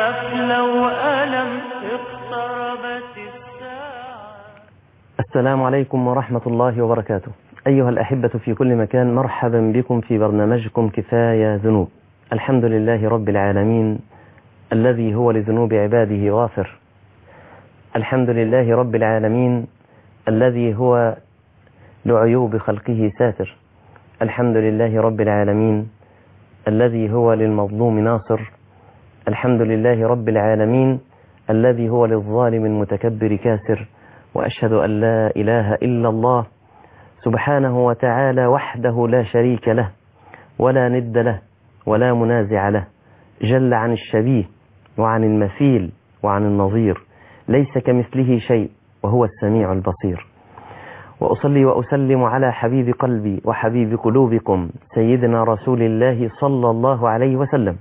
خاف لو ألم اقتربت الساعة. السلام عليكم ورحمة الله وبركاته. أيها الأحبة في كل مكان، مرحبا بكم في برنامجكم كفاية ذنوب. الحمد لله رب العالمين الذي هو لذنوب عباده غافر. الحمد لله رب العالمين الذي هو لعيوب خلقه ساتر. الحمد لله رب العالمين الذي هو للمظلوم ناصر. الحمد لله رب العالمين الذي هو للظالم المتكبر كاسر. وأشهد أن لا إله إلا الله سبحانه وتعالى وحده لا شريك له ولا ند له ولا منازع له، جل عن الشبيه وعن المثيل وعن النظير، ليس كمثله شيء وهو السميع البصير. وأصلي وأسلم على حبيب قلبي وحبيب قلوبكم سيدنا رسول الله صلى الله عليه وسلم.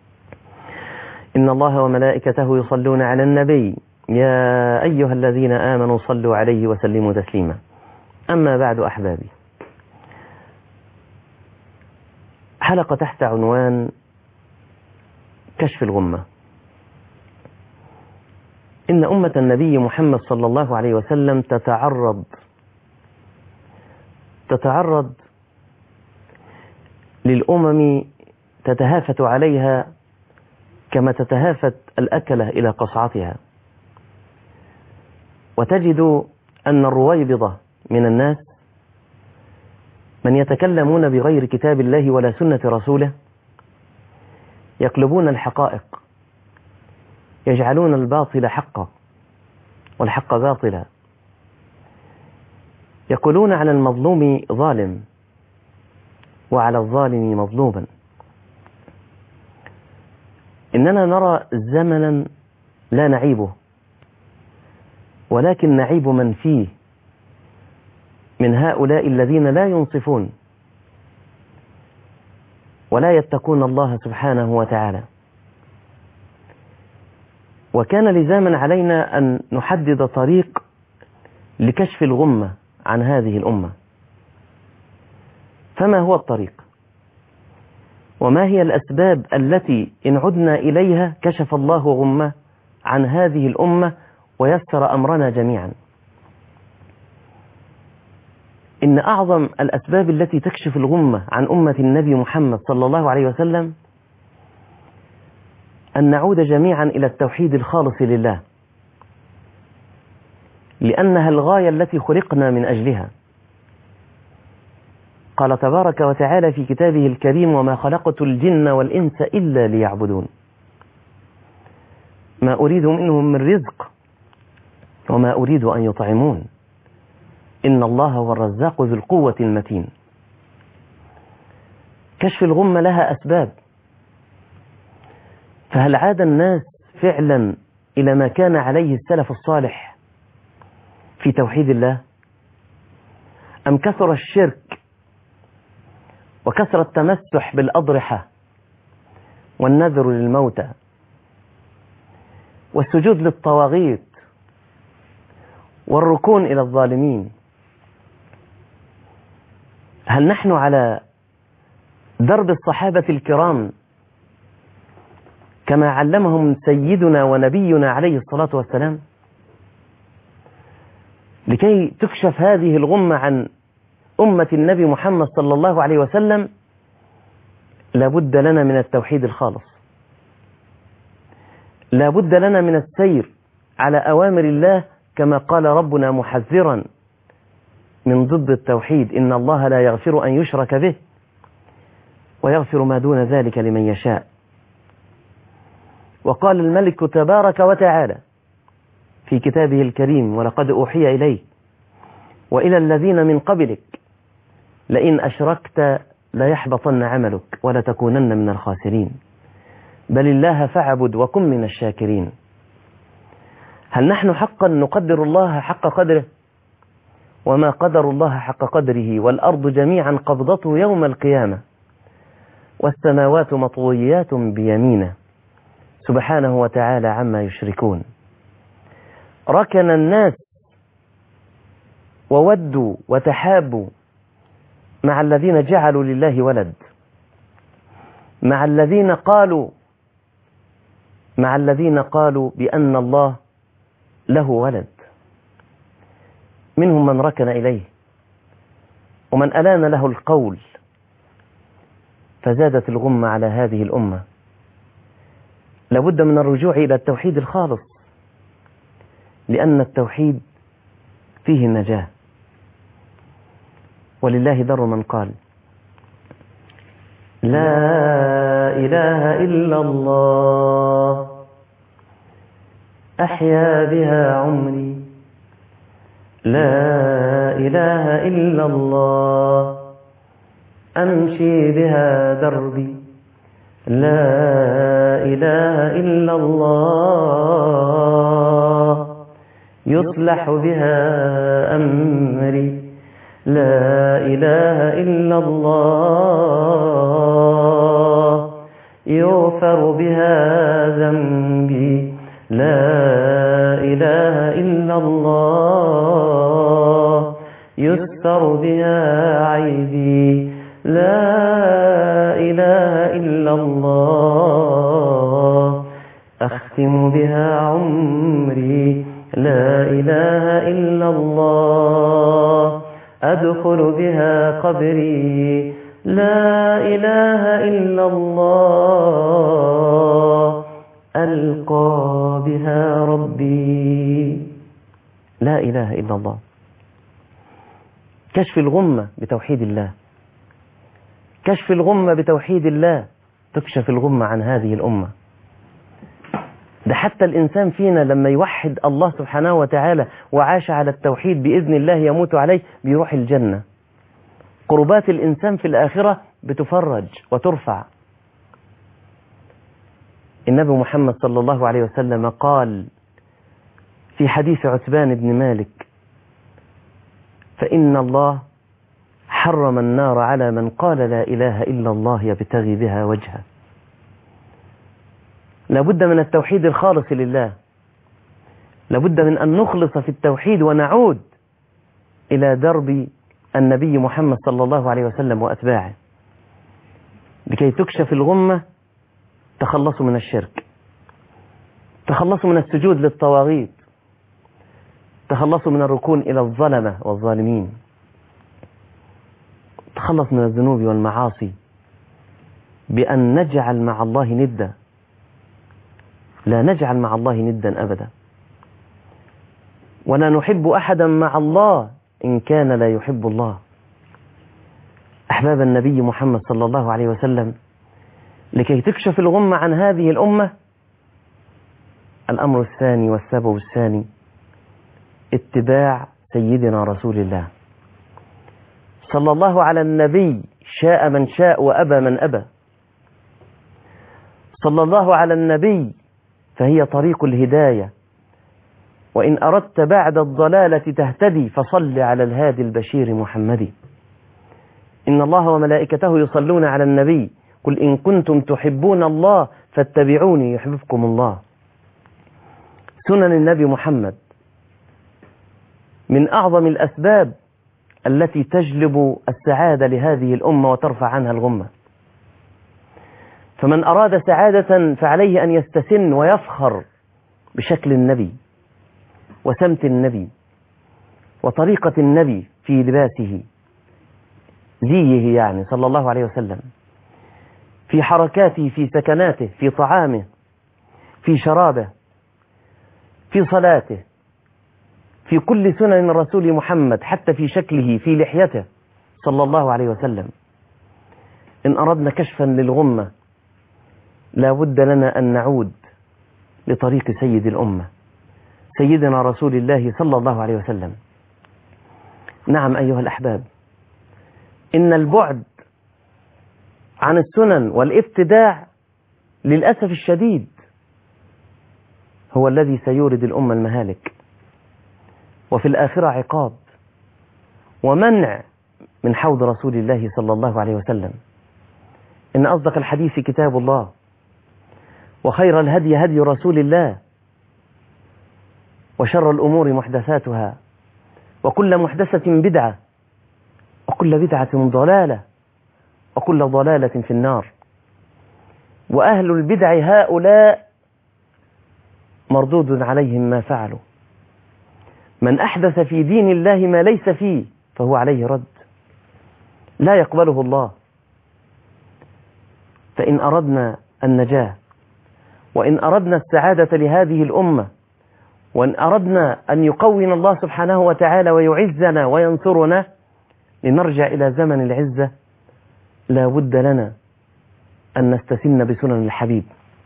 إن الله وملائكته يصلون على النبي يا أيها الذين آمنوا صلوا عليه وسلموا تسليما. أما بعد أحبابي، حلقة تحت عنوان كشف الغمة. إن أمة النبي محمد صلى الله عليه وسلم تتعرض للأمم تتهافت عليها كما تتهافت الأكلة إلى قصعتها، وتجد أن الرويبضة من الناس من يتكلمون بغير كتاب الله ولا سنة رسوله، يقلبون الحقائق، يجعلون الباطل حقا والحق باطلا، يقولون على المظلوم ظالم وعلى الظالم مظلوما. إننا نرى زمنا لا نعيبه، ولكن نعيب من فيه من هؤلاء الذين لا ينصفون ولا يتقون الله سبحانه وتعالى. وكان لزاما علينا أن نحدد طريق لكشف الغمة عن هذه الأمة. فما هو الطريق؟ وما هي الأسباب التي إن عدنا إليها كشف الله غمة عن هذه الأمة ويسر أمرنا جميعا؟ إن أعظم الأسباب التي تكشف الغمة عن أمة النبي محمد صلى الله عليه وسلم أن نعود جميعا إلى التوحيد الخالص لله، لأنها الغاية التي خلقنا من أجلها. قال تبارك وتعالى في كتابه الكريم: وما خلقت الجن والإنس إلا ليعبدون ما أريد منهم من رزق وما أريد أن يطعمون إن الله هو الرزاق ذو القوة المتين. كشف الغمة لها أسباب، فهل عاد الناس فعلا إلى ما كان عليه السلف الصالح في توحيد الله، أم كثر الشرك وكثر التمسح بالأضرحة والنذر للموتى والسجود للطواغيت والركون إلى الظالمين؟ هل نحن على درب الصحابة الكرام كما علمهم سيدنا ونبينا عليه الصلاة والسلام؟ لكي تكشف هذه الغمة عن أمة النبي محمد صلى الله عليه وسلم لابد لنا من التوحيد الخالص، لابد لنا من السير على أوامر الله كما قال ربنا محذرا من ضد التوحيد: إن الله لا يغفر أن يشرك به ويغفر ما دون ذلك لمن يشاء. وقال الملك تبارك وتعالى في كتابه الكريم: ولقد أوحي إليك وإلى الذين من قبلك لئن أشركت ليحبطن عملك ولتكونن من الخاسرين بل الله فاعبد وكن من الشاكرين. هل نحن حقا نقدر الله حق قدره؟ وما قدر الله حق قدره، والأرض جميعا قبضته يوم القيامة والسماوات مطويات بيمينه سبحانه وتعالى عما يشركون. ركن الناس وودوا وتحابوا مع الذين جعلوا لله ولد، مع الذين قالوا مع الذين قالوا بأن الله له ولد، منهم من ركن إليه ومن ألان له القول، فزادت الغمة على هذه الأمة. لابد من الرجوع إلى التوحيد الخالص، لأن التوحيد فيه النجاة. ولله در من قال لا إله إلا الله أحيا بها عمري، لا إله إلا الله أمشي بها دربي، لا إله إلا الله يصلح بها أمري، لا إله إلا الله يغفر بها ذنبي، لا إله إلا الله يستر بها عيبي، لا إله إلا الله أختم بها عمري، لا إله إلا الله أدخل بها قبري، لا إله إلا الله ألقى بها ربي. لا إله إلا الله. كشف الغمة بتوحيد الله، كشف الغمة بتوحيد الله، تكشف الغمة عن هذه الأمة. ده حتى الإنسان فينا لما يوحد الله سبحانه وتعالى وعاش على التوحيد بإذن الله يموت عليه بيروح الجنة. قربات الإنسان في الآخرة بتفرج وترفع. النبي محمد صلى الله عليه وسلم قال في حديث عتبان بن مالك: فإن الله حرم النار على من قال لا إله إلا الله يبتغي بها وجهه. لابد من التوحيد الخالص لله، لابد من أن نخلص في التوحيد ونعود إلى درب النبي محمد صلى الله عليه وسلم وأتباعه لكي تكشف الغمة. تخلصوا من الشرك، تخلصوا من السجود للطواغيت، تخلصوا من الركون إلى الظلمة والظالمين، تخلص من الذنوب والمعاصي بأن نجعل مع الله ندا. لا نجعل مع الله ندا أبدا، ولا نحب أحدا مع الله إن كان لا يحب الله. أحباب النبي محمد صلى الله عليه وسلم، لكي تكشف الغمة عن هذه الأمة، الأمر الثاني والسبب الثاني اتباع سيدنا رسول الله صلى الله على النبي، شاء من شاء وأبى من أبى. صلى الله على النبي فهي طريق الهداية، وإن أردت بعد الضلالة تهتدي فصل على الهادي البشير محمد. إن الله وملائكته يصلون على النبي، قل إن كنتم تحبون الله فاتبعوني يحببكم الله. سنن النبي محمد من أعظم الأسباب التي تجلب السعادة لهذه الأمة وترفع عنها الغمة. فمن أراد سعادة فعليه أن يستسن ويفخر بشكل النبي وسمت النبي وطريقة النبي في لباسه، زيه يعني صلى الله عليه وسلم، في حركاته، في سكناته، في طعامه، في شرابه، في صلاته، في كل سنن الرسول محمد، حتى في شكله، في لحيته صلى الله عليه وسلم. إن أردنا كشفا للغمة لا بد لنا أن نعود لطريق سيد الأمة سيدنا رسول الله صلى الله عليه وسلم. نعم أيها الأحباب، إن البعد عن السنن والابتداع للأسف الشديد هو الذي سيورد الأمة المهالك، وفي الآخرة عقاب ومنع من حوض رسول الله صلى الله عليه وسلم. إن أصدق الحديث كتاب الله، وخير الهدي هدي رسول الله، وشر الأمور محدثاتها، وكل محدثة بدعة، وكل بدعة ضلالة، وكل ضلالة في النار. وأهل البدع هؤلاء مردود عليهم ما فعلوا. من أحدث في دين الله ما ليس فيه فهو عليه رد، لا يقبله الله. فإن أردنا النجاة، وإن أردنا السعادة لهذه الأمة، وإن أردنا أن يقوينا الله سبحانه وتعالى ويعزنا وينصرنا لنرجع إلى زمن العزة، لا بد لنا أن نستسن بسنن الحبيب،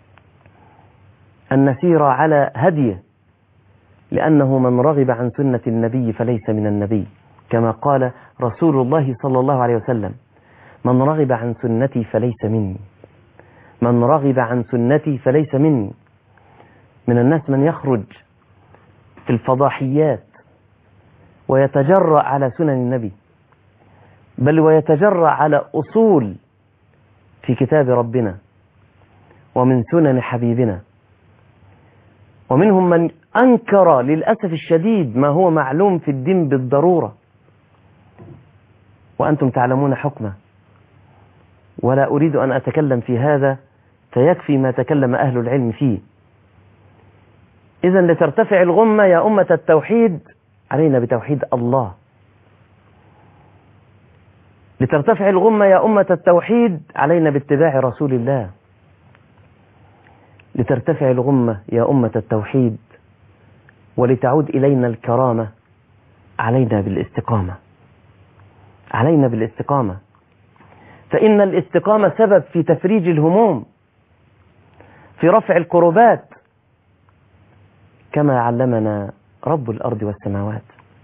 أن نسير على هديه، لأنه من رغب عن سنة النبي فليس من النبي، كما قال رسول الله صلى الله عليه وسلم: من رغب عن سنتي فليس مني، من رغب عن سنتي فليس مني. من الناس من يخرج في الفضاحيات ويتجرأ على سنن النبي، بل ويتجرأ على أصول في كتاب ربنا ومن سنن حبيبنا. ومنهم من أنكر للأسف الشديد ما هو معلوم في الدين بالضرورة، وأنتم تعلمون حكمه، ولا أريد أن أتكلم في هذا، فيكفي ما تكلم أهل العلم فيه. إذن لترتفع الغمة يا أمة التوحيد علينا بتوحيد الله، لترتفع الغمة يا أمة التوحيد علينا باتباع رسول الله، لترتفع الغمة يا أمة التوحيد ولتعود إلينا الكرامة علينا بالاستقامة، علينا بالاستقامة. فإن الاستقامة سبب في تفريج الهموم، في رفع الكربات، كما علمنا رب الأرض والسماوات: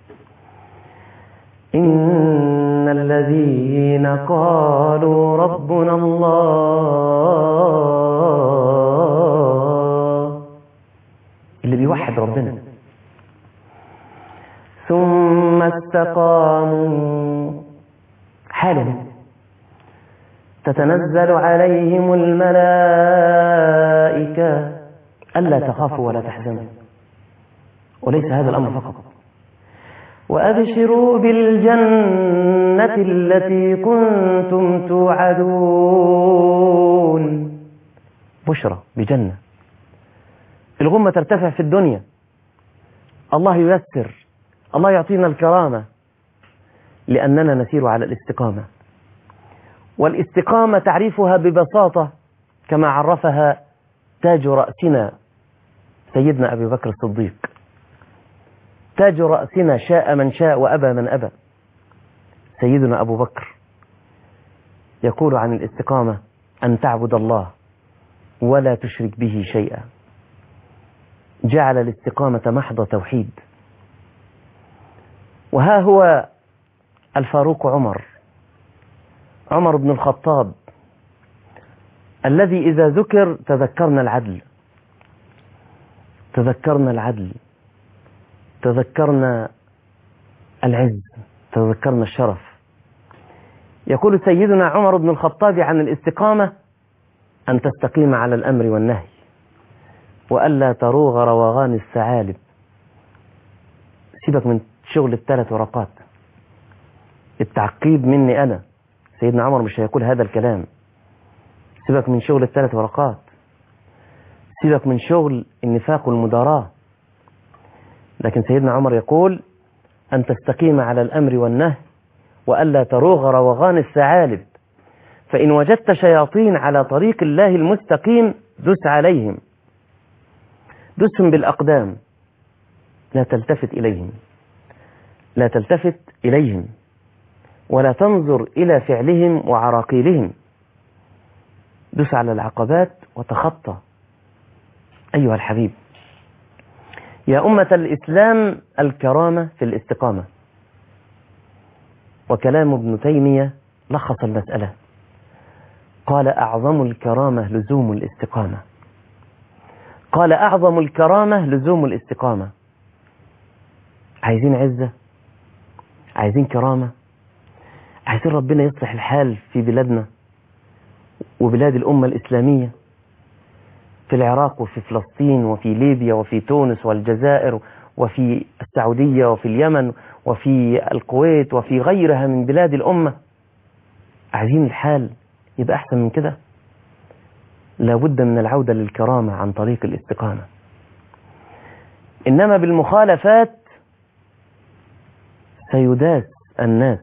إن الذين قالوا ربنا الله، اللي بيوحد ربنا، ثم استقاموا، حالهم تتنزل عليهم الملائكة ألا تخافوا ولا تحزنوا. وليس هذا الأمر فقط: وأبشروا بالجنة التي كنتم توعدون. بشرى بجنة. الغمة ترتفع في الدنيا، الله ييسر، الله يعطينا الكرامة، لأننا نسير على الاستقامة. والاستقامة تعريفها ببساطة كما عرفها تاج رأسنا سيدنا أبي بكر الصديق: تاج رأسنا شاء من شاء وأبى من أبى. سيدنا أبو بكر يقول عن الاستقامة: أن تعبد الله ولا تشرك به شيئا. جعل الاستقامة محض توحيد. وها هو الفاروق عمر بن الخطاب، الذي إذا ذكر تذكرنا العدل، تذكرنا العدل، تذكرنا العز، تذكرنا الشرف. يقول سيدنا عمر بن الخطاب عن الاستقامة: أن تستقيم على الأمر والنهي، وألا تروغ روغان الثعالب. سيبك من شغل الثلاث ورقات، التعقيب مني أنا، سيدنا عمر مش هيقول هذا الكلام. سيبك من شغل الثلاث ورقات، سيبك من شغل النفاق والمداراة. لكن سيدنا عمر يقول: أن تستقيم على الأمر والنهي، وألا تروغ روغان الثعالب. فإن وجدت شياطين على طريق الله المستقيم دس عليهم، دسهم بالأقدام، لا تلتفت إليهم، لا تلتفت إليهم، ولا تنظر إلى فعلهم وعراقيلهم. دس على العقبات وتخطى. أيها الحبيب، يا أمة الإسلام، الكرامة في الاستقامة. وكلام ابن تيمية لخص المسألة، قال: أعظم الكرامة لزوم الاستقامة. قال: أعظم الكرامة لزوم الاستقامة. عايزين عزة، عايزين كرامة، عايزين ربنا يصلح الحال في بلادنا وبلاد الأمة الإسلامية، في العراق وفي فلسطين وفي ليبيا وفي تونس والجزائر وفي السعودية وفي اليمن وفي الكويت وفي غيرها من بلاد الأمة. عايزين الحال يبقى أحسن من كده. لابد من العودة للكرامة عن طريق الاستقامة. إنما بالمخالفات سيداس الناس،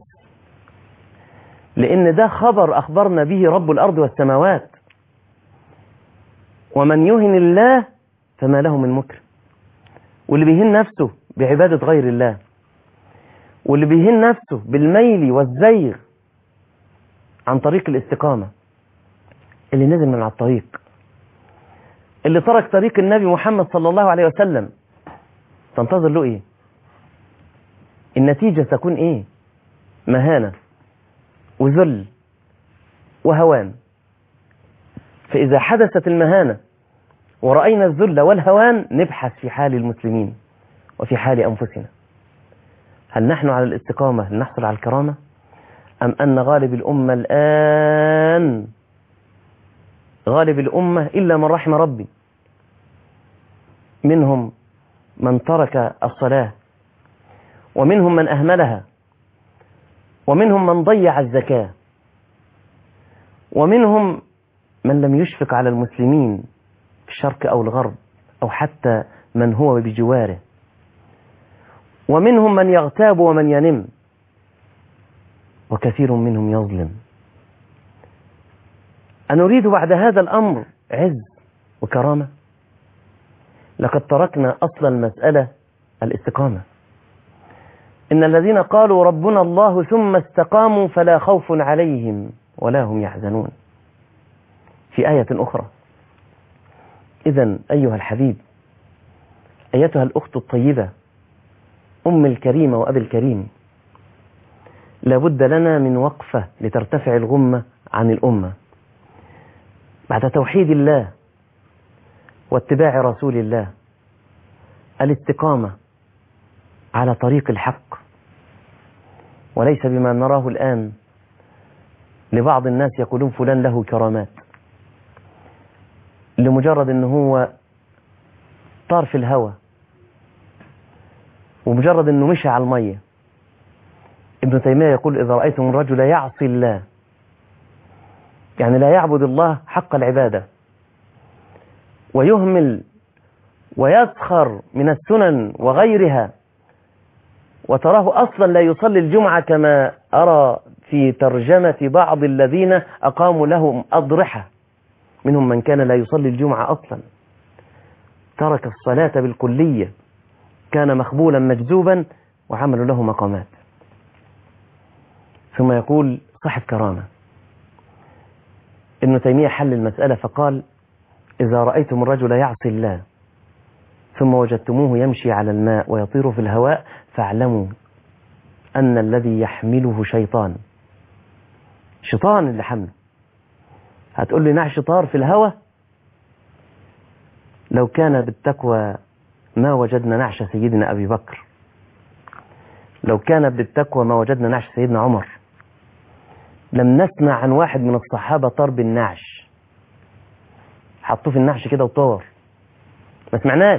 لأن ده خبر أخبرنا به رب الأرض والسماوات. ومن يهن الله فما له من مكرم. واللي بيهن نفسه بعبادة غير الله، واللي بيهن نفسه بالميل والزيغ عن طريق الاستقامة، اللي نزل من على الطريق، اللي ترك طريق النبي محمد صلى الله عليه وسلم، تنتظر له ايه؟ النتيجة تكون ايه؟ مهانة وذل وهوان. فإذا حدثت المهانة ورأينا الذل والهوان نبحث في حال المسلمين وفي حال أنفسنا، هل نحن على الاستقامة لنحصل على الكرامة، أم أن غالب الأمة الآن غالب الأمة إلا من رحم ربي، منهم من ترك الصلاة، ومنهم من أهملها، ومنهم من ضيع الزكاة، ومنهم من لم يشفق على المسلمين في الشرق أو الغرب أو حتى من هو بجواره، ومنهم من يغتاب ومن ينم، وكثير منهم يظلم. أنريد بعد هذا الأمر عز وكرامة؟ لقد تركنا أصل المسألة الاستقامة. إن الذين قالوا ربنا الله ثم استقاموا فلا خوف عليهم ولا هم يحزنون، في آية أخرى. إذن أيها الحبيب، أيتها الأخت الطيبة، أم الكريمة وأبي الكريم، لابد لنا من وقفة لترتفع الغمة عن الأمة بعد توحيد الله واتباع رسول الله، الاستقامة على طريق الحق، وليس بما نراه الآن لبعض الناس يقولون فلان له كرامات لمجرد أنه هو طار في الهوى، ومجرد أنه مشى على المية. ابن تيمية يقول إذا رأيتم الرجل يعصي الله، يعني لا يعبد الله حق العبادة، ويهمل ويسخر من السنن وغيرها، وتراه أصلا لا يصلي الجمعة، كما أرى في ترجمة بعض الذين أقاموا لهم أضرحة، منهم من كان لا يصلي الجمعة أصلا، ترك الصلاة بالكلية، كان مخبولا مجذوبا وعملوا له مقامات. ثم يقول صاحب كرامة. ابن تيمية حل المسألة فقال إذا رأيتم الرجل يعصي الله ثم وجدتموه يمشي على الماء ويطير في الهواء فاعلموا أن الذي يحمله شيطان اللي حمله. هتقول لي نعش طار في الهواء؟ لو كان بالتقوى ما وجدنا نعش سيدنا أبي بكر، لو كان بالتقوى ما وجدنا نعش سيدنا عمر. لم نسمع عن واحد من الصحابة طار بالنعش، حطوه في النعش كده وطار، ما سمعناش.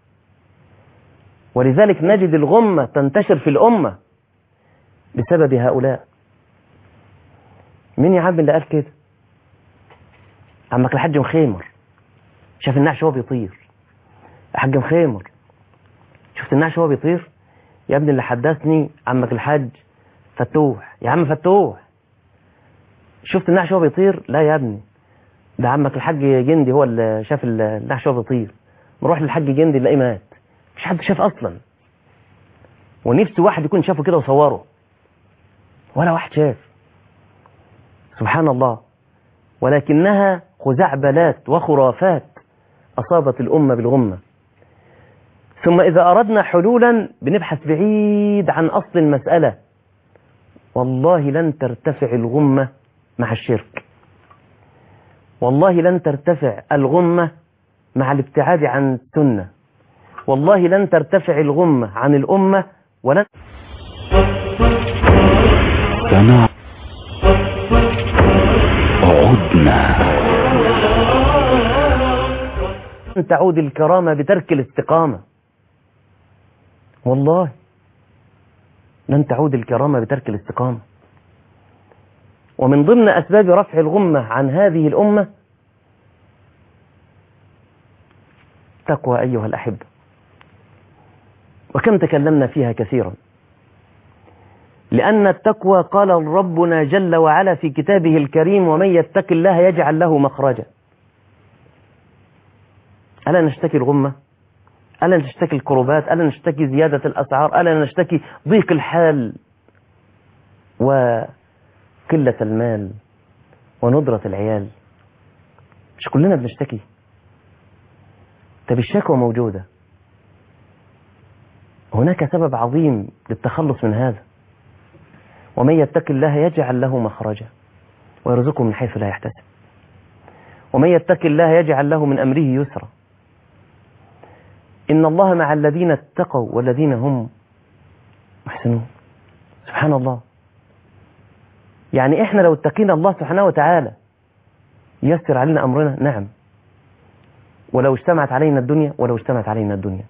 ولذلك نجد الغمة تنتشر في الأمة بسبب هؤلاء. مين يا عم اللي قال كده؟ عمك الحاج مخيمر شاف النعش وهو بيطير. الحاج مخيمر شفت النعش وهو بيطير؟ يا ابني اللي حدثني عمك الحاج فتوح. يا عم فتوح شفت النعش وهو بيطير؟ لا يا ابني، ده عمك الحاج جندي هو اللي شاف النعش وهو بيطير. نروح للحاج جندي نلاقيه مات، مش حد شاف اصلا. ونفسي واحد يكون شافه كده وصوره، ولا واحد شاف. سبحان الله. ولكنها خزعبلات وخرافات أصابت الأمة بالغمة. ثم إذا أردنا حلولا بنبحث بعيد عن أصل المسألة. والله لن ترتفع الغمة مع الشرك، والله لن ترتفع الغمة مع الابتعاد عن السنة، والله لن ترتفع الغمة عن الأمة ولن عدنا. لن تعود الكرامة بترك الاستقامة، والله لن تعود الكرامة بترك الاستقامة. ومن ضمن أسباب رفع الغمة عن هذه الأمة تقوى أيها الأحبة. وكم تكلمنا فيها كثيرا، لأن التقوى قال ربنا جل وعلا في كتابه الكريم: ومن يتق الله يجعل له مخرجا. ألا نشتكي الغمة؟ ألا نشتكي الكربات؟ ألا نشتكي زيادة الأسعار؟ ألا نشتكي ضيق الحال وقلة المال وندرة العيال؟ مش كلنا بنشتكي؟ طب الشكوى موجودة، هناك سبب عظيم للتخلص من هذا: ومن يتق الله يجعل له مخرجا ويرزقه من حيث لا يحتسب، ومن يتق الله يجعل له من أمره يسرا. إن الله مع الذين اتقوا والذين هم محسنون. سبحان الله. يعني إحنا لو اتقينا الله سبحانه وتعالى يسر علينا أمرنا، نعم، ولو اجتمعت علينا الدنيا، ولو اجتمعت علينا الدنيا.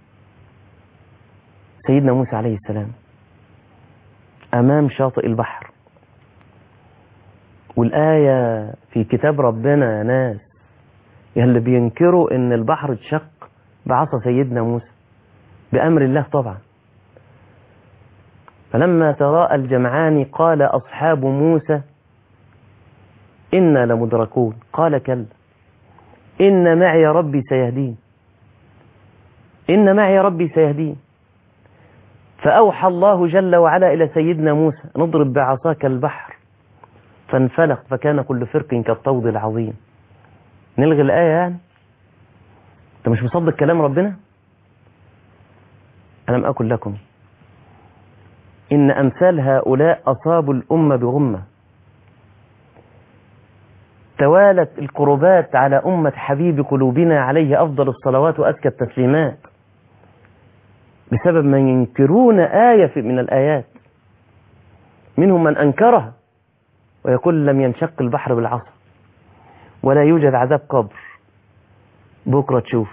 سيدنا موسى عليه السلام أمام شاطئ البحر، والآية في كتاب ربنا يا ناس اللي بينكروا إن البحر اتشق بعصا سيدنا موسى بأمر الله طبعا. فلما تراءى الجمعان قال أصحاب موسى إنا لمدركون قال كلا إن معي ربي سيهدين، إن معي ربي سيهدين. فأوحى الله جل وعلا إلى سيدنا موسى: نضرب بعصاك البحر فانفلق فكان كل فرق كالطود العظيم. نلغي الآية يعني؟ أنت مش مصدق كلام ربنا؟ ألم أقل لكم إن أمثال هؤلاء أصابوا الأمة بغمة، توالت القربات على أمة حبيب قلوبنا عليه أفضل الصلوات وأزكى التسليمات بسبب من ينكرون آية من الآيات. منهم من أنكرها ويقول لم ينشق البحر بالعصا، ولا يوجد عذاب قبر، بكرة تشوف.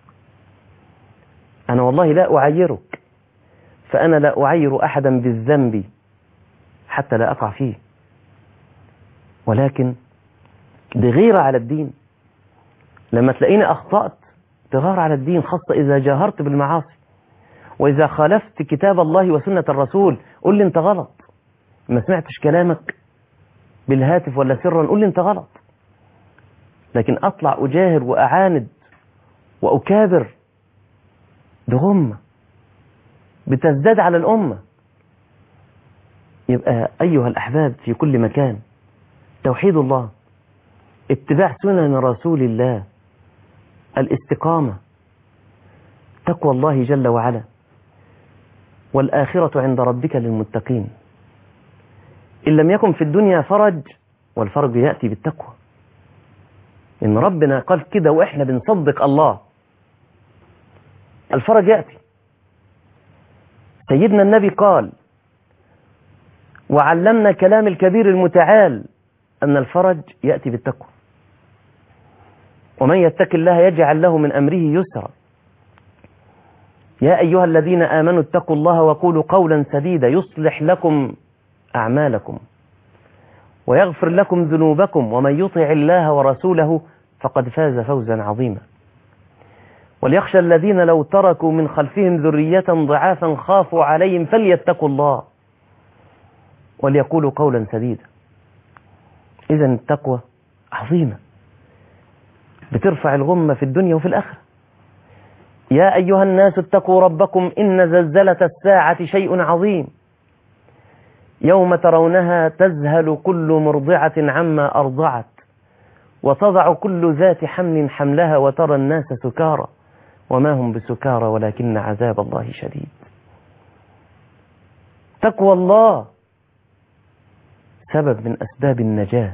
أنا والله لا أعيرك، فأنا لا أعير أحدا بالذنب حتى لا أقع فيه، ولكن بغيرة على الدين. لما تلاقيني أخطأت تغار على الدين، خاصة إذا جاهرت بالمعاصي، وإذا خالفت كتاب الله وسنة الرسول قل لي أنت غلط. ما سمعتش كلامك بالهاتف ولا سرا قل لي أنت غلط. لكن أطلع أجاهر وأعاند وأكابر بغمة بتزداد على الأمة. يبقى أيها الأحباب في كل مكان توحيد الله، اتباع سنن رسول الله، الاستقامة، تقوى الله جل وعلا، والآخرة عند ربك للمتقين. إن لم يكن في الدنيا فرج، والفرج يأتي بالتقوى. إن ربنا قال كده وإحنا بنصدق الله، الفرج يأتي. سيدنا النبي قال وعلمنا كلام الكبير المتعال أن الفرج يأتي بالتقوى. ومن يتق الله يجعل له من أمره يسرا. يا أيها الذين آمنوا اتقوا الله وقولوا قولا سديدا يصلح لكم أعمالكم ويغفر لكم ذنوبكم ومن يطع الله ورسوله فقد فاز فوزا عظيما. وليخشى الذين لو تركوا من خلفهم ذرية ضعافا خافوا عليهم فليتقوا الله وليقولوا قولا سديدا. إذن التقوى عظيمة، بترفع الغمة في الدنيا وفي الآخرة. يا أيها الناس اتقوا ربكم إن زلزلة الساعة شيء عظيم، يوم ترونها تذهل كل مرضعة عما أرضعت وتضع كل ذات حمل حملها وترى الناس سكارى وما هم بسكارى ولكن عذاب الله شديد. تقوى الله سبب من أسباب النجاة،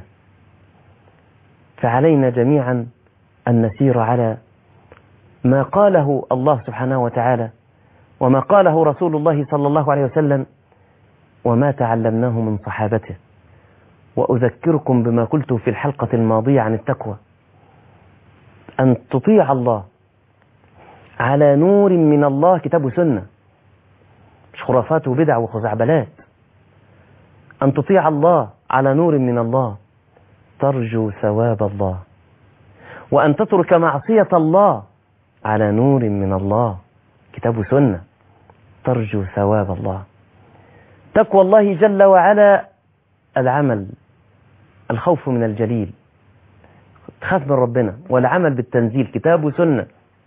فعلينا جميعا أن نسير على ما قاله الله سبحانه وتعالى وما قاله رسول الله صلى الله عليه وسلم وما تعلمناه من صحابته. وأذكركم بما قلت في الحلقة الماضية عن التقوى: أن تطيع الله على نور من الله، كتاب وسنة، مش خرافات وبدع وخزعبلات. أن تطيع الله على نور من الله ترجو ثواب الله، وأن تترك معصية الله على نور من الله، كتاب وسنة، ترجو ثواب الله. تقوى الله جل وعلا العمل، الخوف من الجليل، تخاف من ربنا، والعمل بالتنزيل كتاب وسنة،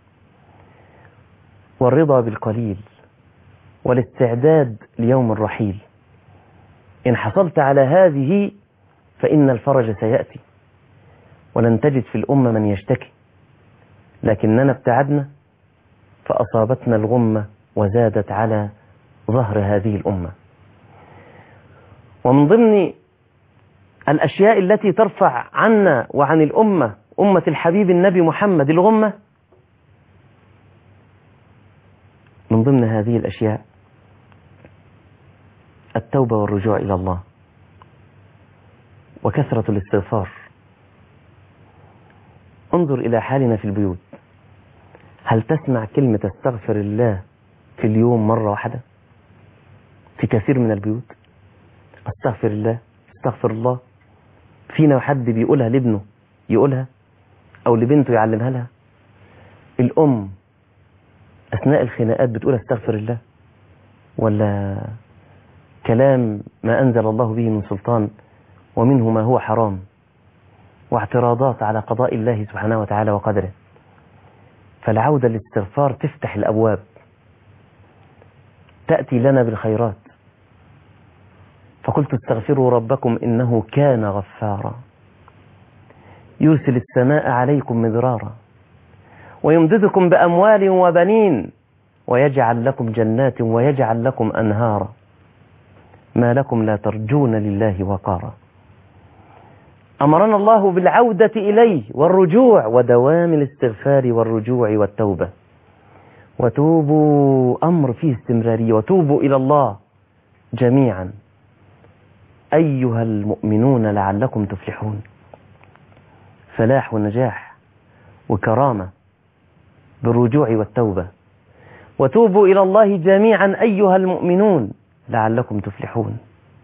والرضا بالقليل، والاستعداد ليوم الرحيل. إن حصلت على هذه فإن الفرج سيأتي، ولن تجد في الأمة من يشتكي، لكننا ابتعدنا فأصابتنا الغمة وزادت على ظهر هذه الأمة. ومن ضمن الأشياء التي ترفع عنا وعن الأمة، أمة الحبيب النبي محمد، الغمة، من ضمن هذه الأشياء التوبة والرجوع إلى الله وكثرة الاستغفار. انظر إلى حالنا في البيوت، هل تسمع كلمة استغفر الله في اليوم مرة واحدة؟ في كثير من البيوت استغفر الله، استغفر الله. فينا حد بيقولها لابنه يقولها أو لبنته يعلمها لها؟ الأم أثناء الخناقات بتقول استغفر الله، ولا كلام ما أنزل الله به من سلطان ومنه ما هو حرام، واعتراضات على قضاء الله سبحانه وتعالى وقدره؟ فالعودة للاستغفار تفتح الأبواب، تأتي لنا بالخيرات. فقلت استغفروا ربكم إنه كان غفارا يرسل السماء عليكم مدرارا ويمددكم بأموال وبنين ويجعل لكم جنات ويجعل لكم أنهارا ما لكم لا ترجون لله وقارا. أمرنا الله بالعودة إليه والرجوع ودوام الاستغفار والرجوع والتوبة. وتوبوا، أمر فيه استمرارية، وتوبوا إلى الله جميعا أيها المؤمنون لعلكم تفلحون. فلاح ونجاح وكرامة بالرجوع والتوبة. وتوبوا إلى الله جميعا أيها المؤمنون لعلكم تفلحون.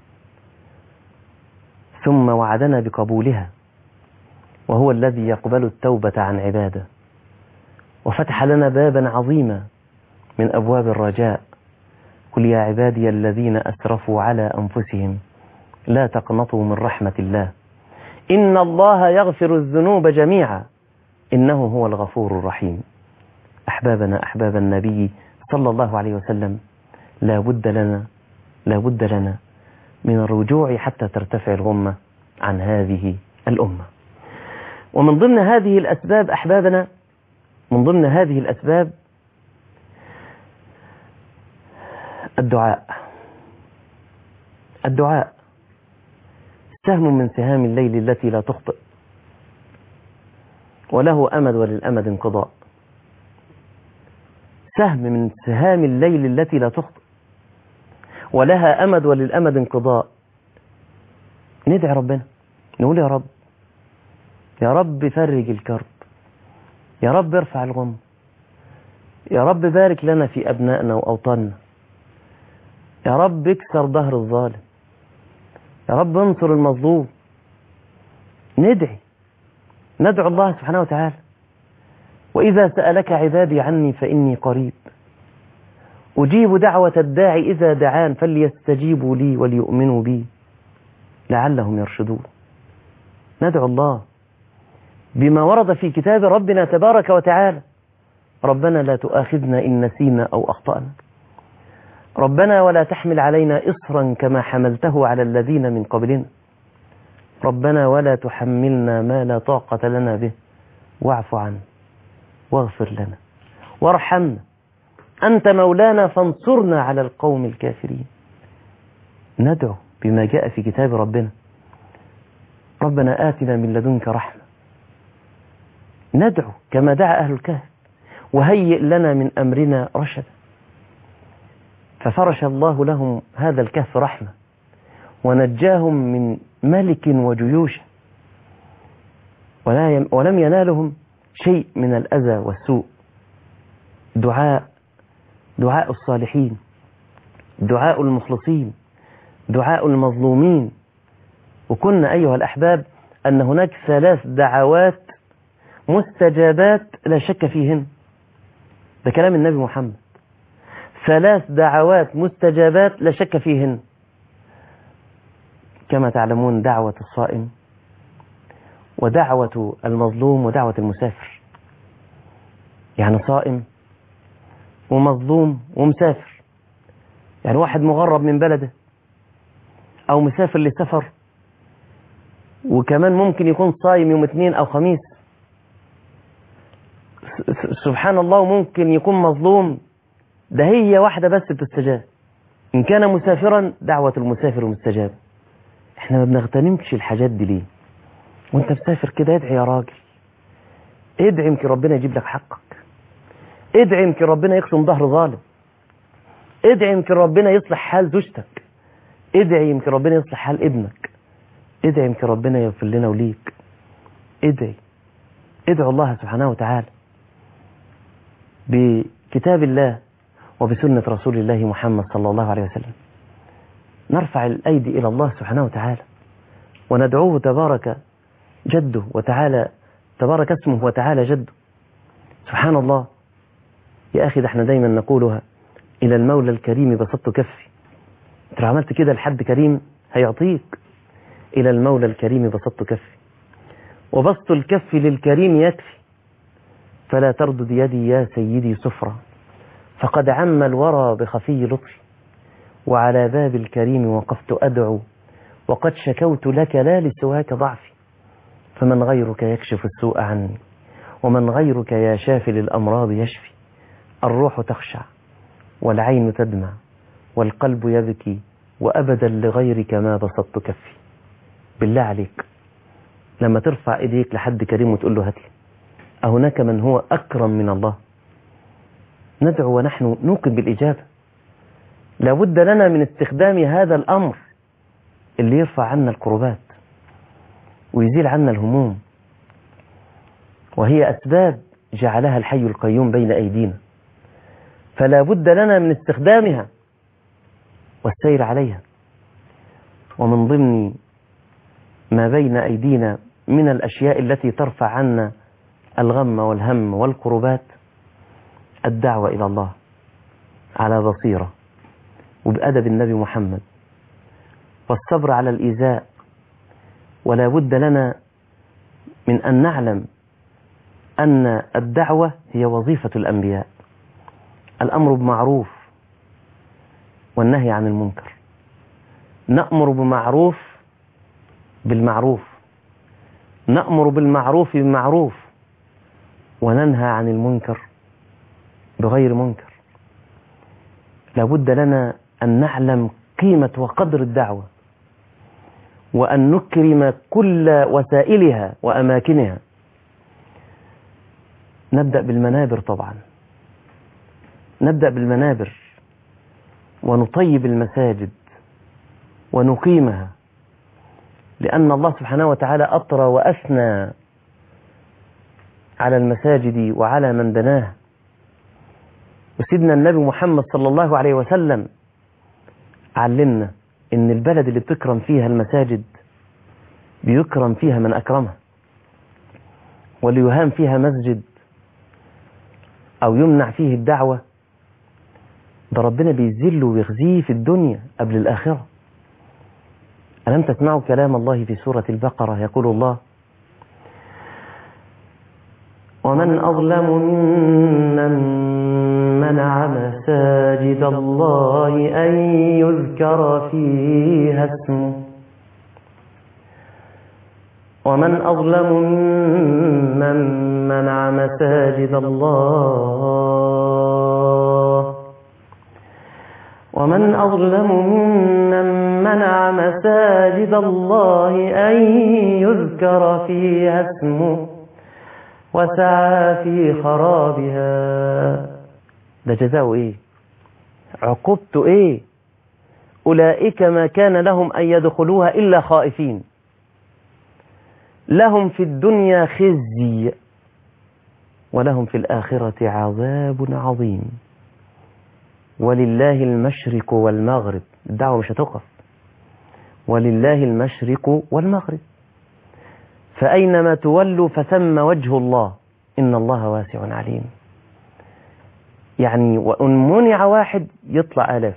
ثم وعدنا بقبولها، وهو الذي يقبل التوبة عن عباده، وفتح لنا بابا عظيما من أبواب الرجاء. قل يا عبادي الذين أسرفوا على أنفسهم لا تقنطوا من رحمة الله إن الله يغفر الذنوب جميعا إنه هو الغفور الرحيم. أحبابنا، أحباب النبي صلى الله عليه وسلم، لا بد لنا من الرجوع حتى ترتفع الغمة عن هذه الأمة. ومن ضمن هذه الأسباب أحبابنا، من ضمن هذه الأسباب الدعاء سهم من سهام الليل التي لا تخطئ، وله أمد وللأمد انقضاء. سهم من سهام الليل التي لا تخطئ ولها أمد وللأمد انقضاء. ندعي ربنا، نقول يا رب، يا رب فرج الكرب، يا رب ارفع الغم، يا رب بارك لنا في أبنائنا وأوطاننا، يا رب اكسر ظهر الظالم، يا رب انصر المظلوم. ندعو الله سبحانه وتعالى. وإذا سألك عبادي عني فإني قريب أجيب دعوة الداعي إذا دعان فليستجيبوا لي وليؤمنوا بي لعلهم يرشدون. ندعو الله بما ورد في كتاب ربنا تبارك وتعالى. ربنا لا تؤاخذنا إن نسينا أو أخطأنا، ربنا ولا تحمل علينا إصرا كما حملته على الذين من قبلنا، ربنا ولا تحملنا ما لا طاقة لنا به واعف عنا واغفر لنا وارحمنا أنت مولانا فانصرنا على القوم الكافرين. ندعو بما جاء في كتاب ربنا. ربنا آتنا من لدنك رحمة. ندعو كما دعا أهل الكهف وهيئ لنا من أمرنا رشدا. ففرش الله لهم هذا الكهف رحمة ونجاهم من ملك وجيوش، ولم ينالهم شيء من الأذى والسوء. دعاء الصالحين، دعاء المخلصين، دعاء المظلومين. وكنا أيها الأحباب أن هناك 3 دعوات مستجابات لا شك فيهن. ده كلام النبي محمد. 3 دعوات مستجابات لا شك فيهن. كما تعلمون دعوة الصائم ودعوة المظلوم ودعوة المسافر. يعني صائم ومظلوم ومسافر، يعني واحد مغرب من بلده أو مسافر لسفر، وكمان ممكن يكون صايم يوم 2 أو خميس، سبحان الله، ممكن يكون مظلوم. ده هي واحدة بس بتستجاب. إن كان مسافرا دعوة المسافر مستجاب. احنا ما بنغتنمش الحاجات دي ليه؟ وانت مسافر كده ادعي يا راجل، ادعي يمكن ربنا يجيب لك حقك، ادعي يمكن ربنا يقسم ظهر ظالم، ادعي يمكن ربنا يصلح حال زوجتك، ادعي يمكن ربنا يصلح حال ابنك، ادعي يمكن ربنا يغفر لنا وليك. ادعي، ادعوا الله سبحانه وتعالى بكتاب الله وبسنة رسول الله محمد صلى الله عليه وسلم. نرفع الأيدي إلى الله سبحانه وتعالى وندعوه تبارك جده وتعالى، تبارك اسمه وتعالى جده. سبحان الله يا أخي، ده احنا دايما نقولها: إلى المولى الكريم بسطت كفي. انت لو عملت كده لحد كريم هيعطيك. إلى المولى الكريم بسطت كفي، وبسط الكف للكريم يكفي، فلا تردد يدي يا سيدي سفرة، فقد عم الورى بخفي لطفي، وعلى باب الكريم وقفت أدعو، وقد شكوت لك لا لسواك ضعفي، فمن غيرك يكشف السوء عني، ومن غيرك يا شافي للأمراض يشفي. الروح تخشع والعين تدمع والقلب يبكي، وأبدا لغيرك ما بسطت كفي. بالله عليك لما ترفع إيديك لحد كريم وتقول له هاتلي، أهناك من هو أكرم من الله؟ ندعو ونحن نوقن بالإجابة. لابد لنا من استخدام هذا الأمر اللي يرفع عنا الكربات ويزيل عنا الهموم، وهي أسباب جعلها الحي القيوم بين أيدينا، فلا بد لنا من استخدامها والسير عليها. ومن ضمن ما بين أيدينا من الأشياء التي ترفع عنا الغم والهم والكربات الدعوة إلى الله على بصيرة وبأدب النبي محمد، والصبر على الإيذاء. ولا بد لنا من أن نعلم أن الدعوة هي وظيفة الأنبياء، الأمر بمعروف والنهي عن المنكر. نأمر بمعروف بالمعروف، نأمر بالمعروف بمعروف، وننهى عن المنكر بغير منكر. لابد لنا أن نعلم قيمة وقدر الدعوة، وأن نكرم كل وسائلها وأماكنها. نبدأ بالمنابر طبعا، نبدأ بالمنابر ونطيب المساجد ونقيمها، لأن الله سبحانه وتعالى أطرى وأثنى على المساجد وعلى من بناها. وسيدنا النبي محمد صلى الله عليه وسلم علمنا إن البلد اللي بتكرم فيها المساجد بيكرم فيها من أكرمها، وليهام فيها مسجد أو يمنع فيه الدعوة ده ربنا بيذله ويخزيه في الدنيا قبل الآخرة. ألم تسمعوا كلام الله في سورة البقرة؟ يقول الله: ومن أظلم ممن منع مساجد الله أن يذكر فيها اسمه، ومن أظلم ممن منع مساجد الله، ومن أظلم ممن منع مساجد الله أن يذكر فيها اسمه وسعى في خرابها. ده جزاؤه ايه؟ عقوبته ايه؟ أولئك ما كان لهم أن يدخلوها إلا خائفين، لهم في الدنيا خزي ولهم في الآخرة عذاب عظيم، ولله المشرق والمغرب. الدعوة مش هتقف، ولله المشرق والمغرب، فأينما تولوا فثم وجه الله إن الله واسع عليم. يعني وإن منع واحد يطلع آلاف،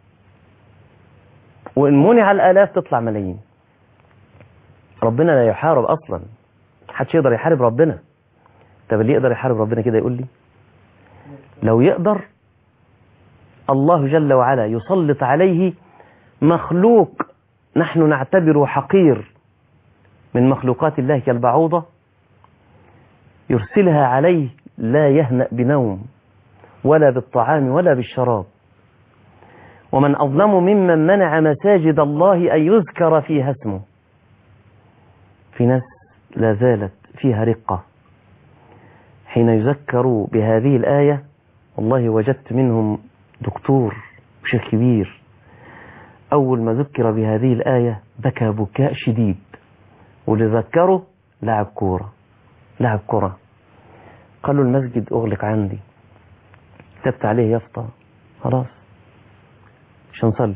وإن منع الآلاف تطلع ملايين. ربنا لا يحارب أصلا، محدش يقدر يحارب ربنا. طب اللي يقدر يحارب ربنا كده يقول لي؟ لو يقدر الله جل وعلا يسلط عليه مخلوق نحن نعتبره حقير من مخلوقات الله كالبعوضة، يرسلها عليه لا يهنأ بنوم ولا بالطعام ولا بالشراب. ومن أظلم ممن منع مساجد الله أن يذكر فيها اسمه. في ناس لا زالت فيها رقة حين يذكروا بهذه الآية. والله وجدت منهم دكتور وشيخ كبير أول ما ذكر بهذه الآية بكى بكاء شديد، واللي ذكره لاعب كرة. قالوا المسجد أغلق عندي، كتبت عليه يافطة خلاص مش هنصلي.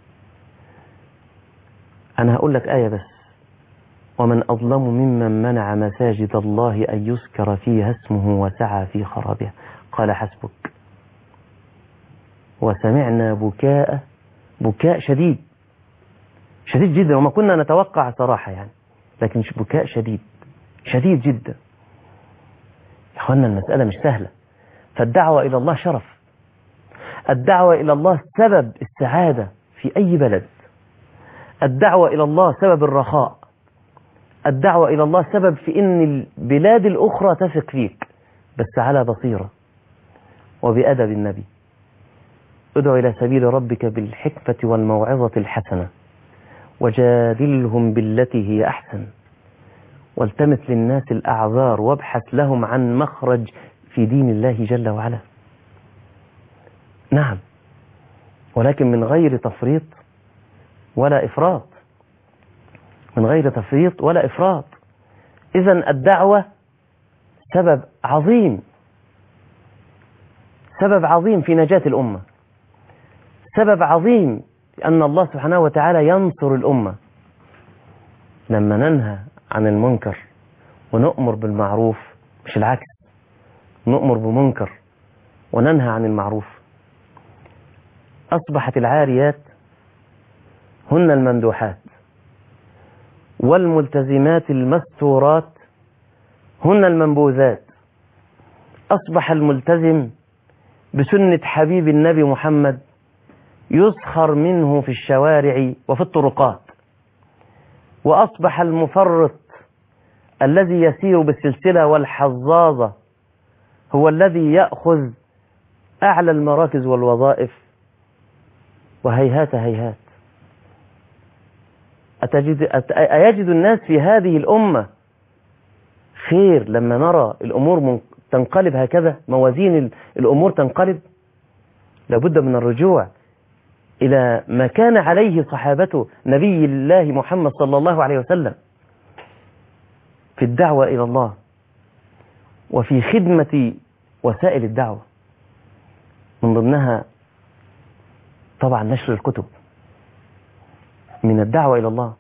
أنا هقول لك آية بس: ومن أظلم ممن منع مساجد الله أن يذكر فيها اسمه وسعى في خرابها. قال حسبك. وسمعنا بكاء شديد جدا، وما كنا نتوقع صراحة يعني، لكن بكاء شديد جدا. يا أخوانا المسألة مش سهلة. فالدعوة إلى الله شرف، الدعوة إلى الله سبب السعادة في أي بلد، الدعوة إلى الله سبب الرخاء، الدعوة إلى الله سبب في إن البلاد الأخرى تثق فيك، بس على بصيرة وبأدب النبي. ادعو إلى سبيل ربك بالحكمة والموعظة الحسنة وجادلهم بالتي هي أحسن والتمس للناس الأعذار وابحث لهم عن مخرج في دين الله جل وعلا. نعم، ولكن من غير تفريط ولا إفراط، إذن الدعوة سبب عظيم في نجاة الأمة، سبب عظيم أن الله سبحانه وتعالى ينصر الأمة. لما ننهى عن المنكر ونؤمر بالمعروف، مش العكس، نؤمر بمنكر وننهى عن المعروف، أصبحت العاريات هن الممدوحات، والملتزمات المستورات هن المنبوذات. أصبح الملتزم بسنة حبيب النبي محمد يسخر منه في الشوارع وفي الطرقات، وأصبح المفرط الذي يسير بالسلسلة والحظاظة هو الذي يأخذ أعلى المراكز والوظائف. وهيهات أيجد الناس في هذه الأمة خير لما نرى الأمور تنقلب هكذا، موازين الأمور تنقلب؟ لابد من الرجوع إلى ما كان عليه صحابة نبي الله محمد صلى الله عليه وسلم في الدعوة إلى الله وفي خدمة وسائل الدعوة، من ضمنها طبعا نشر الكتب. من الدعوة إلى الله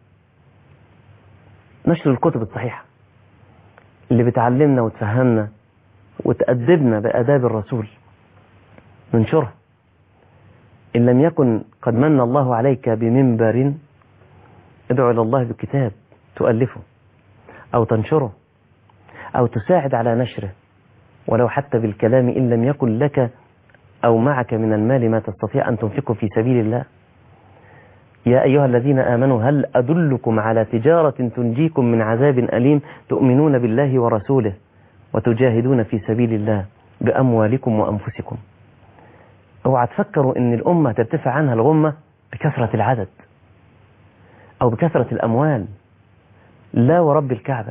نشر الكتب الصحيحة اللي بتعلمنا وتفهمنا وتأدبنا بآداب الرسول، ننشرها. إن لم يكن قد من الله عليك بمنبر، ادعو إلى الله بكتاب تؤلفه أو تنشره أو تساعد على نشره، ولو حتى بالكلام، إن لم يكن لك أو معك من المال ما تستطيع أن تنفقه في سبيل الله. يا أيها الذين آمنوا هل أدلكم على تجارة تنجيكم من عذاب أليم تؤمنون بالله ورسوله وتجاهدون في سبيل الله بأموالكم وأنفسكم. اوعى تفكروا ان الأمة ترتفع عنها الغمة بكثرة العدد أو بكثرة الأموال، لا ورب الكعبة.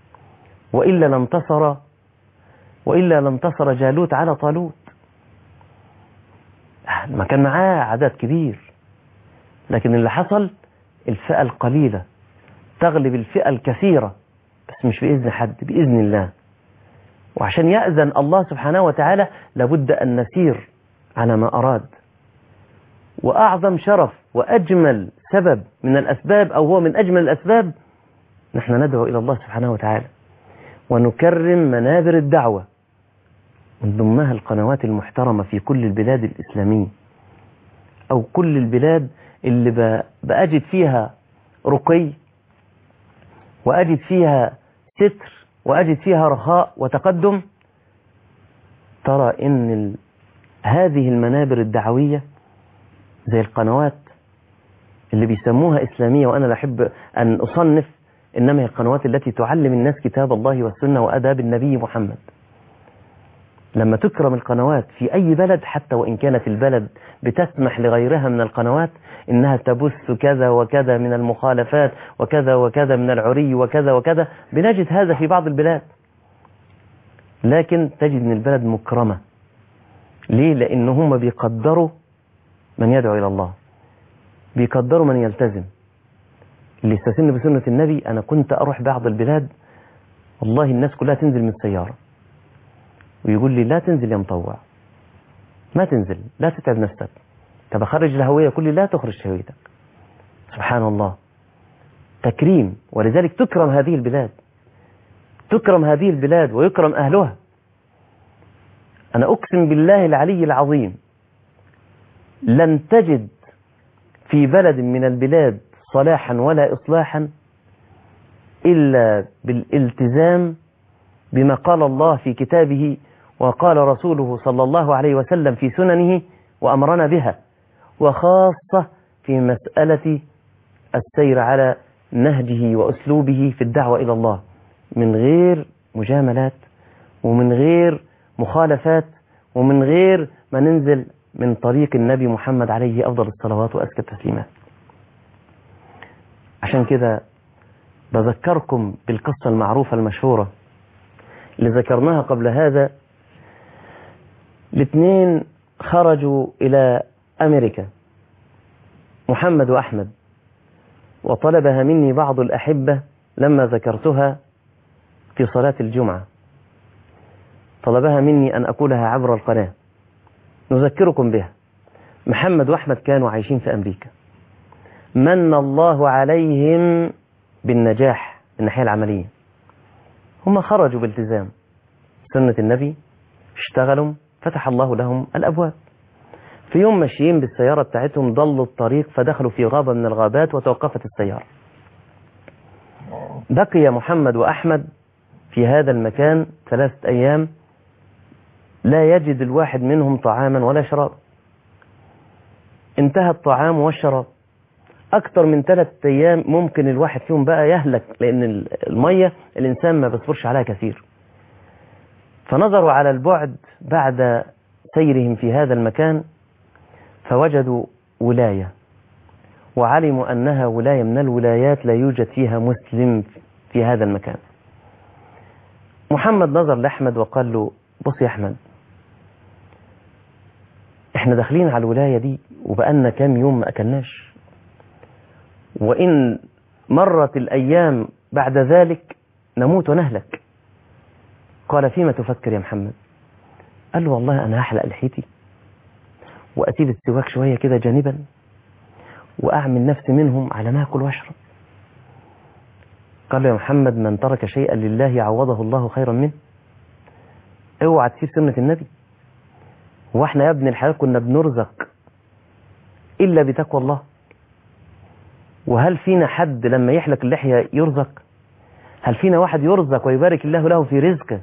وإلا لانتصر جالوت على طالوت. ما كان معاه عدد كبير، لكن اللي حصل الفئة القليلة تغلب الفئة الكثيرة، بس مش بإذن حد، بإذن الله. وعشان يأذن الله سبحانه وتعالى لابد أن نسير على ما أراد. وأعظم شرف وأجمل سبب من الأسباب، أو هو من أجمل الأسباب، نحن ندعو إلى الله سبحانه وتعالى ونكرم منابر الدعوة، من ضمنها القنوات المحترمة في كل البلاد الإسلامية، أو كل البلاد اللي بأجد فيها رقي، وأجد فيها ستر، وأجد فيها رخاء وتقدم. ترى إن هذه المنابر الدعوية زي القنوات اللي بيسموها إسلامية، وأنا لا أحب أن أصنف، إنما هي القنوات التي تعلم الناس كتاب الله والسنة وأداب النبي محمد. لما تكرم القنوات في أي بلد، حتى وإن كانت البلد بتسمح لغيرها من القنوات إنها تبث كذا وكذا من المخالفات وكذا وكذا من العري وكذا وكذا، بنجد هذا في بعض البلاد، لكن تجد من البلد مكرمة. ليه؟ لأنهم بيقدروا من يدعو إلى الله، بيقدروا من يلتزم، اللي يستسن بسنة النبي. أنا كنت أروح بعض البلاد والله الناس كلها تنزل من السيارة ويقول لي لا تنزل يا مطوع، ما تنزل، لا تتعب نفسك، طب أخرج الهوية، كل لا تخرج هويتك. سبحان الله، تكريم. ولذلك تكرم هذه البلاد، تكرم هذه البلاد ويكرم أهلها. أنا أقسم بالله العلي العظيم لن تجد في بلد من البلاد صلاحا ولا إصلاحا إلا بالالتزام بما قال الله في كتابه وقال رسوله صلى الله عليه وسلم في سننه وأمرنا بها، وخاصة في مسألة السير على نهجه وأسلوبه في الدعوة إلى الله، من غير مجاملات ومن غير مخالفات ومن غير ما ننزل من طريق النبي محمد عليه أفضل الصلوات وأزكى التسليمات. عشان كده بذكركم بالقصة المعروفة المشهورة اللي ذكرناها قبل هذا. الاثنين خرجوا إلى أمريكا، محمد وأحمد، وطلبها مني بعض الأحبة لما ذكرتها في صلاة الجمعة، طلبها مني أن أقولها عبر القناة نذكركم بها. محمد وأحمد كانوا عايشين في أمريكا، من الله عليهم بالنجاح من الناحية العملية. هم خرجوا بالتزام سنة النبي، اشتغلوا، فتح الله لهم الأبواب. في يوم ماشيين بالسيارة بتاعتهم ضلوا الطريق فدخلوا في غابة من الغابات وتوقفت السيارة. بقي محمد وأحمد في هذا المكان 3 أيام لا يجد الواحد منهم طعاما ولا شراب. انتهى الطعام والشراب. أكثر من 3 أيام ممكن الواحد فيهم بقى يهلك، لأن المية الإنسان ما بيصبرش عليها كثير. فنظروا على البعد بعد سيرهم في هذا المكان فوجدوا ولاية، وعلموا أنها ولاية من الولايات لا يوجد فيها مسلم في هذا المكان. محمد نظر لأحمد وقال له بص يا أحمد، احنا داخلين على الولاية دي وبقالنا كام يوم ما أكلناش، وإن مرت الأيام بعد ذلك نموت ونهلك. قال فيما تفكر يا محمد؟ قال له والله أنا هحلق لحيتي وأسيب السواك شوية كده جانبا وأعمل نفسي منهم على ما أكل وأشرب. قال له يا محمد من ترك شيئا لله عوضه الله خيرا منه. اوعى تسيب سنة النبي. واحنا يا ابن الحلال كنا بنرزق إلا بتقوى الله؟ وهل فينا حد لما يحلق اللحية يرزق؟ هل فينا واحد يرزق ويبارك الله له في رزقه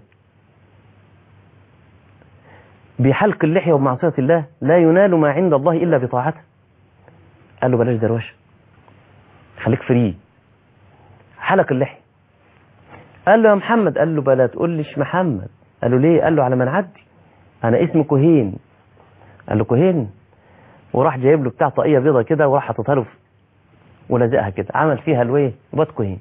بحلق اللحية وبمعصية الله؟ لا ينال ما عند الله إلا بطاعته. قال له بلاش دروشه، خليك فري، حلق اللحية. قال له يا محمد، قال له بلا تقولش محمد. قال له ليه؟ قال له على ما نعدي، أنا اسمي كوهين. قال له كوهين؟ وراح جايب له بتاع طاقية بيضة كده وراح حطتها له ولزقها كده، عمل فيها الويه وبات كوهين.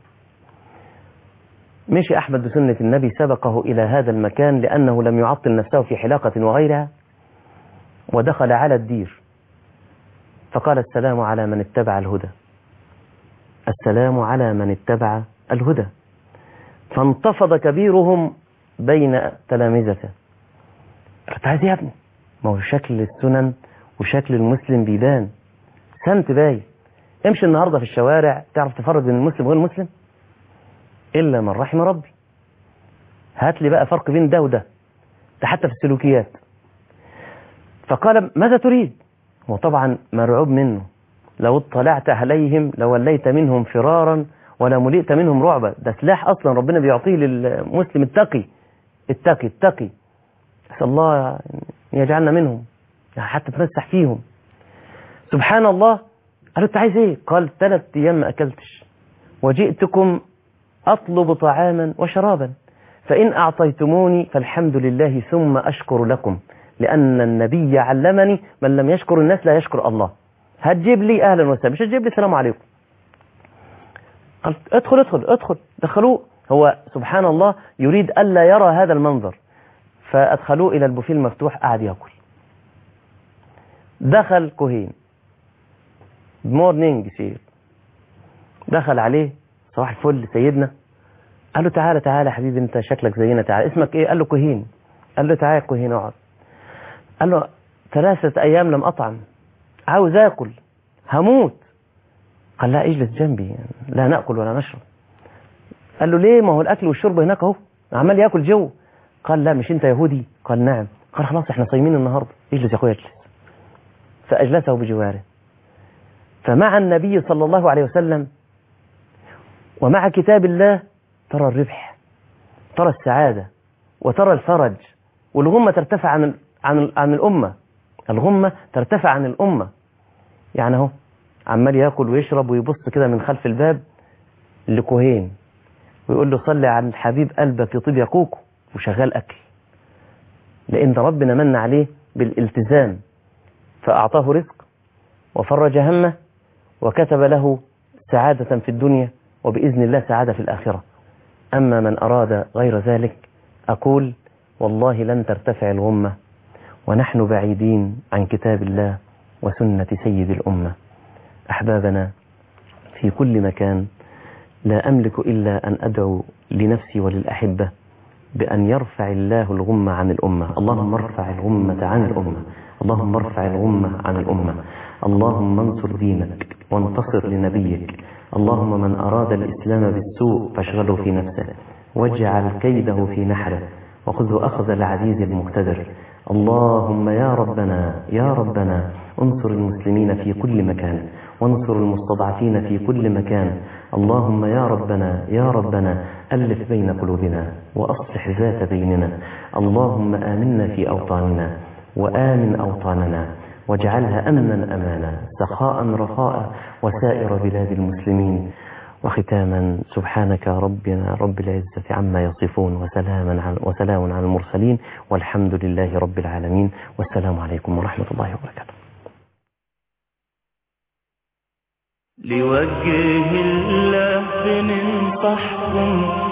مشي أحمد بسنة النبي، سبقه إلى هذا المكان لأنه لم يعطل نفسه في حلاقة وغيرها، ودخل على الدير فقال السلام على من اتبع الهدى، السلام على من اتبع الهدى. فانتفض كبيرهم بين تلامذته. ارتعد يا ابني، ما هو شكل السنن وشكل المسلم بيبان، سمت باين. امشي النهاردة في الشوارع تعرف تفرق بين المسلم وغير المسلم إلا من رحم ربي. هات لي بقى فرق بين ده وده. ده حتى في السلوكيات. فقال ماذا تريد؟ وطبعا مرعوب منه، لو اطلعت عليهم لوليت منهم فرارا ولا ملئت منهم رعبا. ده سلاح أصلا ربنا بيعطيه للمسلم التقي التقي التقي. أسأل الله أن يجعلنا منهم، يعني حتى تمسح فيهم. سبحان الله. قالوا أنت عايز إيه؟ قال 3 أيام ما أكلتش وجئتكم أطلب طعاما وشرابا، فإن أعطيتموني فالحمد لله ثم أشكر لكم، لأن النبي علمني من لم يشكر الناس لا يشكر الله. هتجيب لي أهلا وسهلا، مش هتجيب لي السلام عليكم. قال ادخل ادخل ادخل. دخلوه، هو سبحان الله يريد ألا يرى هذا المنظر، فأدخلوه إلى البوفيه المفتوح، قعد يأكل. دخل كهين مورنينج سير، دخل عليه صباح الفل سيدنا. قال له تعالى تعالى يا حبيبي، انت شكلك زينا، تعالى اسمك ايه؟ قال له كهين. قال له تعالى كهين اقعد. قال له 3 أيام لم أطعم، عاوز اكل، هموت. قال لا اجلس جنبي، لا نأكل ولا نشرب. قال له ليه؟ ما هو الأكل والشرب هناك اهو، عمال يأكل جو. قال لا مش انت يهودي؟ قال نعم. قال خلاص احنا صايمين النهارده، اجلس يا اخويا اجلس. فأجلسه بجواره. فمع النبي صلى الله عليه وسلم ومع كتاب الله ترى الربح، ترى السعادة، وترى الفرج، والغمة ترتفع عن الأمة. الغمة ترتفع عن الأمة. يعني اهو عمال ياكل ويشرب ويبص كده من خلف الباب لكهين ويقول له صلي على الحبيب قلبك يطيب يا كوكو، وشغال أكل، لأن ربنا من عليه بالالتزام، فأعطاه رزق وفرج همه وكتب له سعادة في الدنيا، وبإذن الله سعادة في الآخرة. أما من أراد غير ذلك أقول والله لن ترتفع الغمة ونحن بعيدين عن كتاب الله وسنة سيد الأمة. أحبابنا في كل مكان، لا أملك إلا أن أدعو لنفسي وللأحبة بأن يرفع الله الغمة عن الأمة. اللهم ارفع الغمة عن الأمة، اللهم ارفع الغمة عن الأمة. اللهم انصر دينك وانتصر لنبيك. اللهم من أراد الإسلام بالسوء فاشغله في نفسه واجعل كيده في نحره وخذه أخذ العزيز المقتدر. اللهم يا ربنا يا ربنا انصر المسلمين في كل مكان، وانصر المستضعفين في كل مكان. اللهم يا ربنا يا ربنا ألف بين قلوبنا وأصلح ذات بيننا. اللهم آمنا في أوطاننا وآمن أوطاننا واجعلها أمنا أمانا سخاء رخاء وسائر بلاد المسلمين. وختاما سبحانك ربنا رب العزة عما يصفون وسلام على المرسلين والحمد لله رب العالمين، والسلام عليكم ورحمة الله وبركاته. لوجه الله بننصحكم